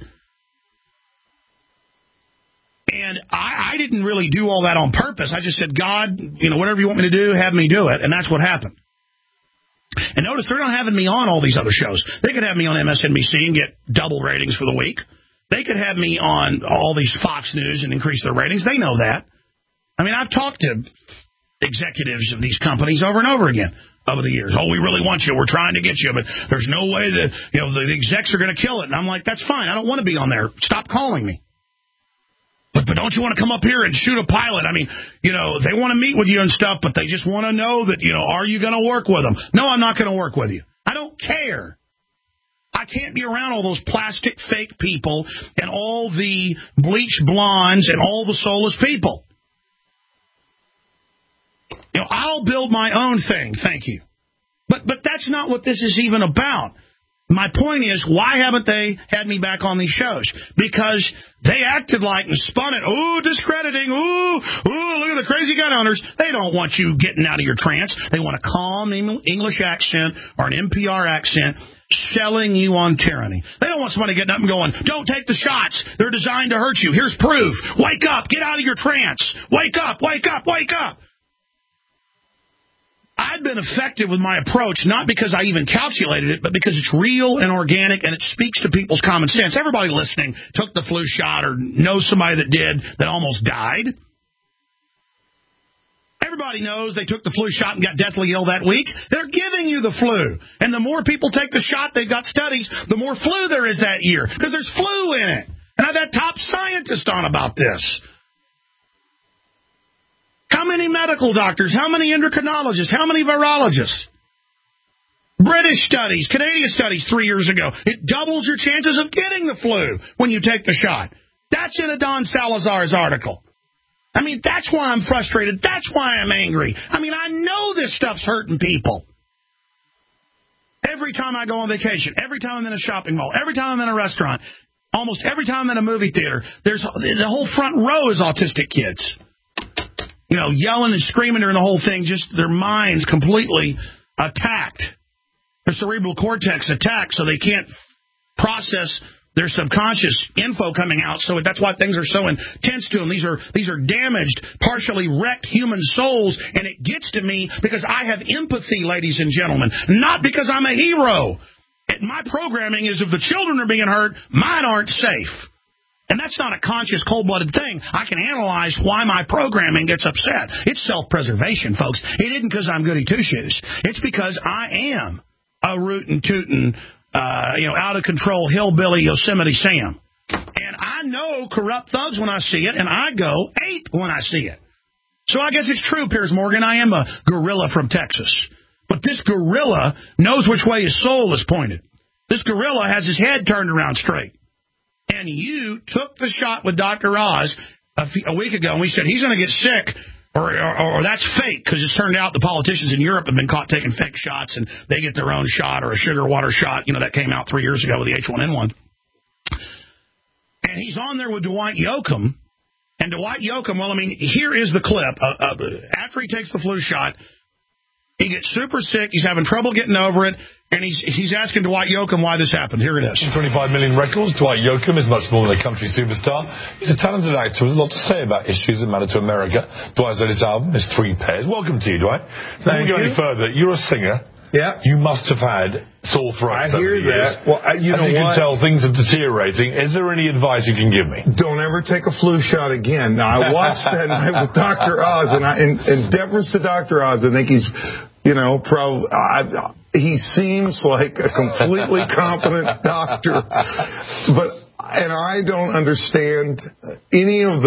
And I didn't really do all that on purpose. I just said, God, you know, whatever you want me to do, have me do it. And that's what happened. And notice they're not having me on all these other shows. They could have me on MSNBC and get double ratings for the week. They could have me on all these Fox News and increase their ratings. They know that. I mean, I've talked to executives of these companies over and over again over the years. Oh, we really want you. We're trying to get you, but there's no way that, you know, the execs are going to kill it. And I'm like, that's fine. I don't want to be on there. Stop calling me. But don't you want to come up here and shoot a pilot? I mean, you know, they want to meet with you and stuff, but they just want to know that, you know, are you going to work with them? No, I'm not going to work with you. I don't care. I can't be around all those plastic fake people and all the bleach blondes and all the soulless people. You know, I'll build my own thing, thank you. But that's not what this is even about. My point is, why haven't they had me back on these shows? Because they acted like and spun it. Ooh, discrediting. Ooh, look at the crazy gun owners. They don't want you getting out of your trance. They want a calm English accent or an NPR accent selling you on tyranny. They don't want somebody getting up and going, don't take the shots. They're designed to hurt you. Here's proof. Wake up. Get out of your trance. Wake up, wake up, wake up. I've been effective with my approach, not because I even calculated it, but because it's real and organic, and it speaks to people's common sense. Everybody listening took the flu shot or knows somebody that did that almost died. Everybody knows they took the flu shot and got deathly ill that week. They're giving you the flu. And the more people take the shot, they've got studies, the more flu there is that year, because there's flu in it. And I've had top scientists on about this. How many medical doctors? How many endocrinologists? How many virologists? British studies, Canadian studies 3 years ago. It doubles your chances of getting the flu when you take the shot. That's in a Don Salazar's article. I mean, that's why I'm frustrated. That's why I'm angry. I mean, I know this stuff's hurting people. Every time I go on vacation, every time I'm in a shopping mall, every time I'm in a restaurant, almost every time I'm in a movie theater, the whole front row is autistic kids. You know, yelling and screaming during the whole thing, just their minds completely attacked. Their cerebral cortex attacked, so they can't process their subconscious info coming out. So that's why things are so intense to them. These are damaged, partially wrecked human souls, and it gets to me because I have empathy, ladies and gentlemen, not because I'm a hero. My programming is if the children are being hurt, mine aren't safe. And that's not a conscious, cold-blooded thing. I can analyze why my programming gets upset. It's self-preservation, folks. It isn't because I'm goody two-shoes. It's because I am a rootin'-tootin', out-of-control hillbilly Yosemite Sam. And I know corrupt thugs when I see it, and I go ape when I see it. So I guess it's true, Piers Morgan. I am a gorilla from Texas. But this gorilla knows which way his soul is pointed. This gorilla has his head turned around straight. And you took the shot with Dr. Oz a week ago, and we said he's going to get sick, or that's fake, because it's turned out the politicians in Europe have been caught taking fake shots, and they get their own shot or a sugar water shot. You know, that came out 3 years ago with the H1N1. And he's on there with Dwight Yoakam. And Dwight Yoakam, well, I mean, here is the clip. After he takes the flu shot, he gets super sick. He's having trouble getting over it. And he's asking Dwight Yoakam why this happened. Here it is. 25 million records. Dwight Yoakam is much more than a country superstar. He's a talented actor with a lot to say about issues that matter to America. Dwight's latest album is 3 Pairs. Welcome to you, Dwight. Before we go any further, you're a singer. Yeah. You must have had sore throats over the years. Well, you know can tell, things are deteriorating. Is there any advice you can give me? Don't ever take a flu shot again. Now, I watched that night with Dr. Oz, and in deference to Dr. Oz, I think he's he seems like a completely competent doctor, and I don't understand any of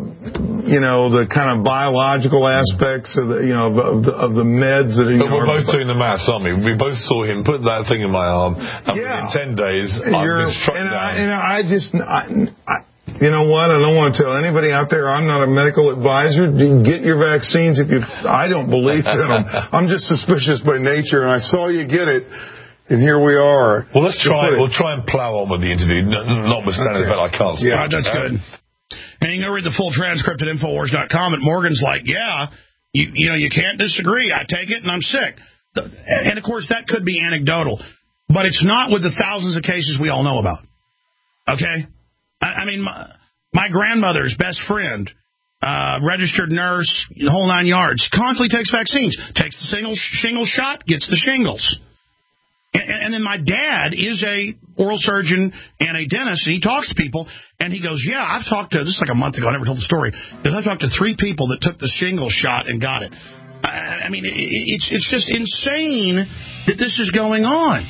the kind of biological aspects of the meds that are. But we're both doing the maths, aren't we? We both saw him put that thing in my arm, and within 10 days, I've been struck down. You know what? I don't want to tell anybody out there I'm not a medical advisor. Get your vaccines I don't believe in them. I'm just suspicious by nature, and I saw you get it. And here we are. Well, we'll try and plow on with the interview, notwithstanding the fact I can't speak. Yeah, that's good. And you can go read the full transcript at Infowars.com. And Morgan's like, you can't disagree. I take it and I'm sick. And, of course, that could be anecdotal. But it's not with the thousands of cases we all know about. Okay? I mean, my grandmother's best friend, registered nurse, the whole 9 yards, constantly takes vaccines. Takes the shingle shot, gets the shingles. And then my dad is a oral surgeon and a dentist, and he talks to people, and he goes, I've talked to, this is like a month ago, I never told the story, but I've talked to 3 people that took the shingle shot and got it. I mean, it's just insane that this is going on.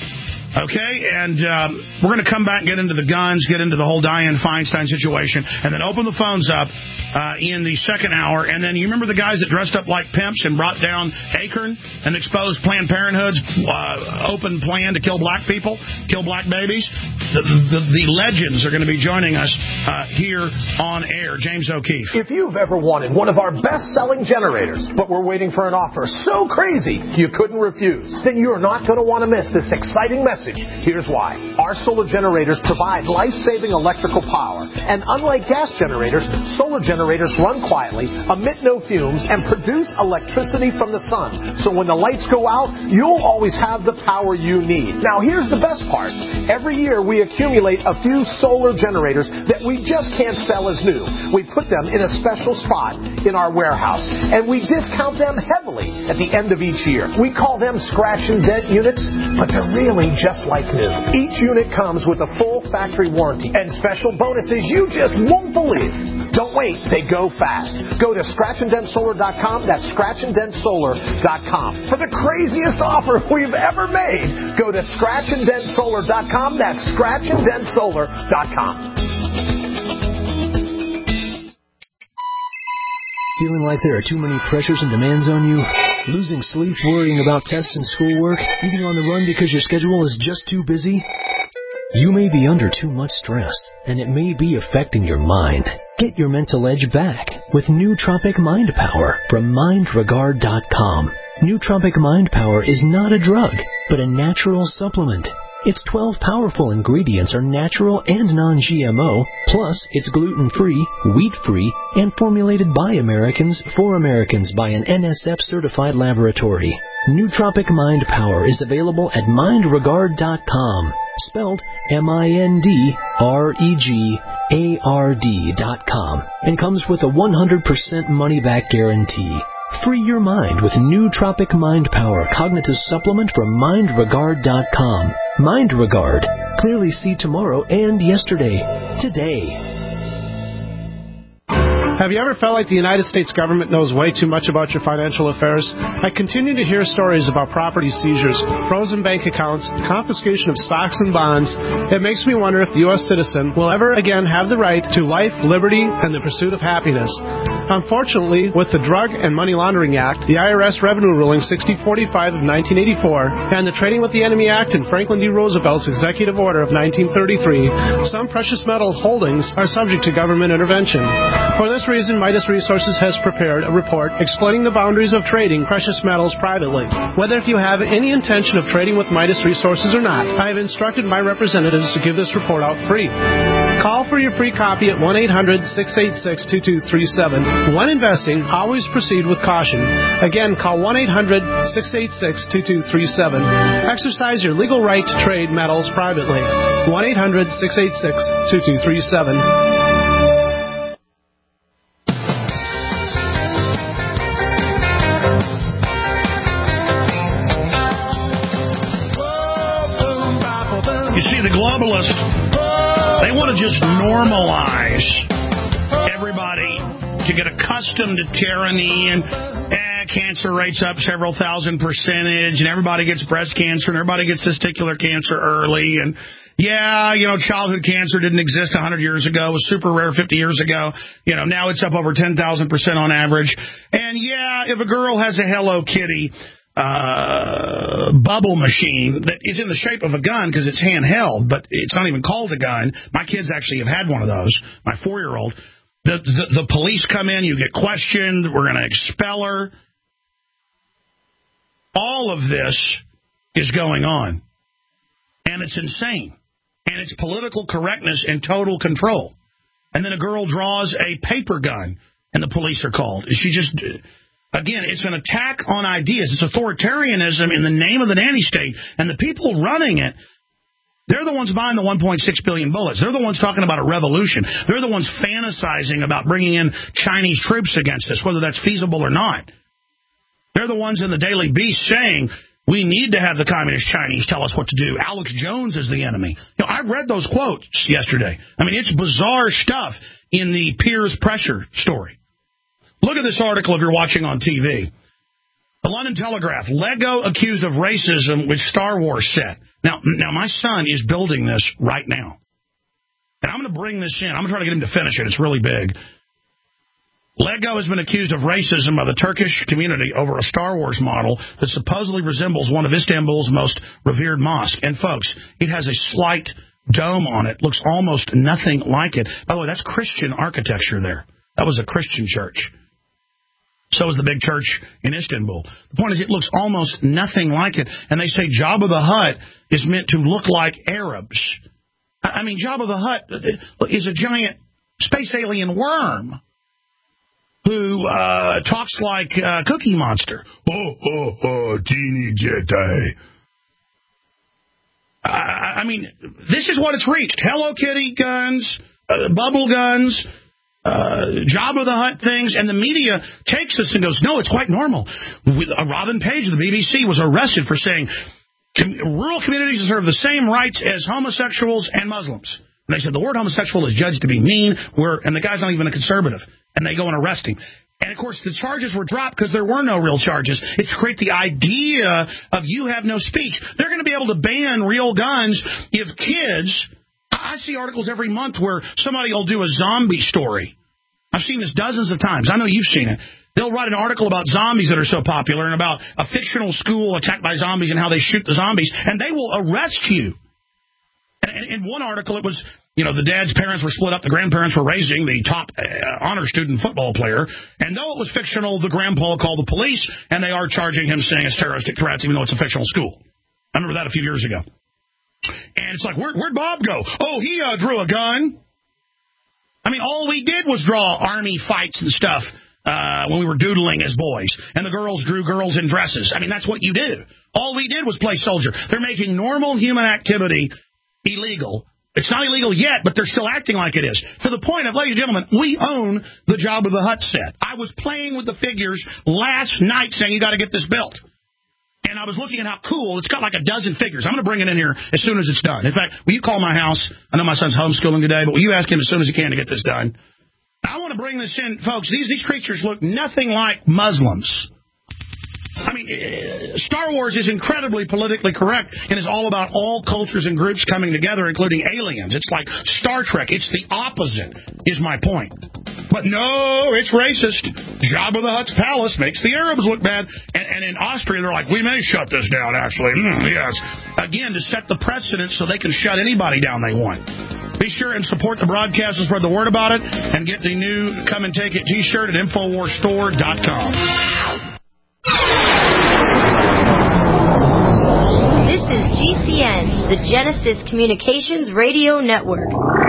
Okay, and we're going to come back and get into the guns, get into the whole Dianne Feinstein situation, and then open the phones up in the second hour. And then you remember the guys that dressed up like pimps and brought down Akron and exposed Planned Parenthood's open plan to kill black people, kill black babies? The legends are going to be joining us here on air. James O'Keefe. If you've ever wanted one of our best-selling generators, but were waiting for an offer so crazy you couldn't refuse, then you're not going to want to miss this exciting message. Here's why. Our solar generators provide life-saving electrical power. And unlike gas generators, solar generators run quietly, emit no fumes, and produce electricity from the sun. So when the lights go out, you'll always have the power you need. Now, here's the best part. Every year, we accumulate a few solar generators that we just can't sell as new. We put them in a special spot in our warehouse, and we discount them heavily at the end of each year. We call them scratch and dent units, but they're really just like new. Each unit comes with a full factory warranty and special bonuses you just won't believe. Don't wait, they go fast. Go to scratchanddentsolar.com. That's scratchanddentsolar.com. For the craziest offer we've ever made, go to scratchanddentsolar.com. That's scratchanddentsolar.com. Feeling like there are too many pressures and demands on you? Losing sleep worrying about tests and schoolwork? Eating on the run because your schedule is just too busy? You may be under too much stress, and it may be affecting your mind. Get your mental edge back with Nootropic Mind Power from MindRegard.com. Nootropic Mind Power is not a drug, but a natural supplement. Its 12 powerful ingredients are natural and non-GMO, plus it's gluten-free, wheat-free, and formulated by Americans for Americans by an NSF-certified laboratory. Nootropic Mind Power is available at MindRegard.com, spelled MindRegard.com, and comes with a 100% money-back guarantee. Free your mind with Nootropic Mind Power cognitive supplement from MindRegard.com. MindRegard. Clearly see tomorrow and yesterday. Today. Have you ever felt like the United States government knows way too much about your financial affairs? I continue to hear stories about property seizures, frozen bank accounts, confiscation of stocks and bonds. It makes me wonder if the U.S. citizen will ever again have the right to life, liberty, and the pursuit of happiness. Unfortunately, with the Drug and Money Laundering Act, the IRS Revenue Ruling 6045 of 1984, and the Trading with the Enemy Act and Franklin D. Roosevelt's Executive Order of 1933, some precious metal holdings are subject to government intervention. For this reason, Midas Resources has prepared a report explaining the boundaries of trading precious metals privately. Whether if you have any intention of trading with Midas Resources or not, I have instructed my representatives to give this report out free. Call for your free copy at 1-800-686-2237. When investing, always proceed with caution. Again, call 1-800-686-2237. Exercise your legal right to trade metals privately. 1-800-686-2237. You see, the globalists, they want to just normalize everybody to get accustomed to tyranny and cancer rates up several thousand %, and everybody gets breast cancer, and everybody gets testicular cancer early, and yeah, childhood cancer didn't exist 100 years ago. It was super rare 50 years ago. Now it's up over 10,000% on average. And yeah, if a girl has a Hello Kitty bubble machine that is in the shape of a gun because it's handheld, but it's not even called a gun. My kids actually have had one of those, my 4-year-old. The police come in, you get questioned, we're going to expel her. All of this is going on. And it's insane. And it's political correctness and total control. And then a girl draws a paper gun, and the police are called. She just... Again, it's an attack on ideas. It's authoritarianism in the name of the nanny state. And the people running it, they're the ones buying the 1.6 billion bullets. They're the ones talking about a revolution. They're the ones fantasizing about bringing in Chinese troops against us, whether that's feasible or not. They're the ones in the Daily Beast saying, we need to have the communist Chinese tell us what to do. Alex Jones is the enemy. I read those quotes yesterday. I mean, it's bizarre stuff in the Piers Pressure story. Look at this article if you're watching on TV. The London Telegraph, Lego accused of racism with Star Wars set. Now my son is building this right now. And I'm going to bring this in. I'm going to try to get him to finish it. It's really big. Lego has been accused of racism by the Turkish community over a Star Wars model that supposedly resembles one of Istanbul's most revered mosques. And, folks, it has a slight dome on it. Looks almost nothing like it. By the way, that's Christian architecture there. That was a Christian church. So is the big church in Istanbul. The point is, it looks almost nothing like it. And they say Jabba the Hutt is meant to look like Arabs. I mean, Jabba the Hutt is a giant space alien worm who talks like Cookie Monster. Teeny Jedi. I mean, this is what it's reached. Hello Kitty guns, bubble guns, Jabba the Hutt things, and the media takes this and goes, no, it's quite normal. Robin Page of the BBC was arrested for saying rural communities deserve the same rights as homosexuals and Muslims. And they said the word homosexual is judged to be mean, and the guy's not even a conservative. And they go and arrest him. And, of course, the charges were dropped because there were no real charges. It's to create the idea of you have no speech. They're going to be able to ban real guns if kids... I see articles every month where somebody will do a zombie story. I've seen this dozens of times. I know you've seen it. They'll write an article about zombies that are so popular and about a fictional school attacked by zombies and how they shoot the zombies, and they will arrest you. And in one article, it was, the dad's parents were split up. The grandparents were raising the top honor student football player. And though it was fictional, the grandpa called the police, and they are charging him saying it's terroristic threats, even though it's a fictional school. I remember that a few years ago. And it's like, where'd Bob go? Oh, he drew a gun. I mean, all we did was draw army fights and stuff when we were doodling as boys. And the girls drew girls in dresses. I mean, that's what you do. All we did was play soldier. They're making normal human activity illegal. It's not illegal yet, but they're still acting like it is. To the point of, ladies and gentlemen, we own the Jabba the Hutt set. I was playing with the figures last night saying you got to get this built. And I was looking at how cool. It's got like a dozen figures. I'm going to bring it in here as soon as it's done. In fact, will you call my house? I know my son's homeschooling today, but will you ask him as soon as he can to get this done? I want to bring this in. Folks, these creatures look nothing like Muslims. I mean, Star Wars is incredibly politically correct and is all about all cultures and groups coming together, including aliens. It's like Star Trek. It's the opposite, is my point. But no, it's racist. Jabba the Hutt's palace makes the Arabs look bad. And in Austria, they're like, we may shut this down, actually. Yes. Again, to set the precedent so they can shut anybody down they want. Be sure and support the broadcast and spread the word about it. And get the new Come and Take It t-shirt at InfoWarsStore.com. This is GCN, the Genesis Communications Radio Network.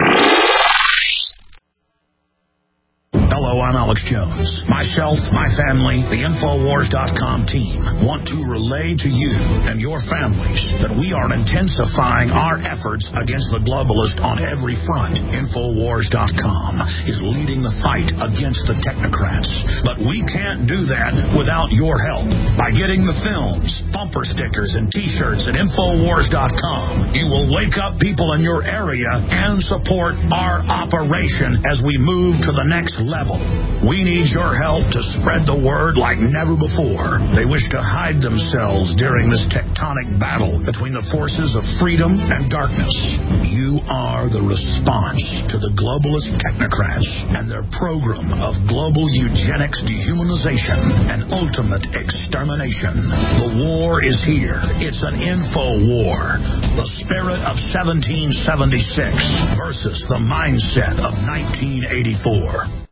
Hello, I'm Alex Jones. Myself, my family, the InfoWars.com team want to relay to you and your families that we are intensifying our efforts against the globalist on every front. InfoWars.com is leading the fight against the technocrats. But we can't do that without your help. By getting the films, bumper stickers, and t-shirts at InfoWars.com, you will wake up people in your area and support our operation as we move to the next level level. We need your help to spread the word like never before. They wish to hide themselves during this tectonic battle between the forces of freedom and darkness. You are the response to the globalist technocrats and their program of global eugenics, dehumanization, and ultimate extermination. The war is here. It's an info war. The spirit of 1776 versus the mindset of 1984.